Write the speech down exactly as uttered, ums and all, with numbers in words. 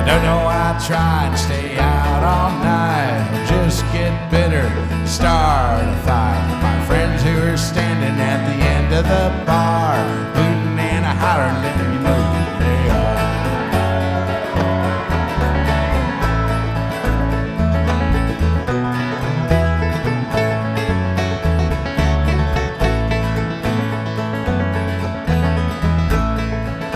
Don't know I try and stay out all night, or just get bitter, starve.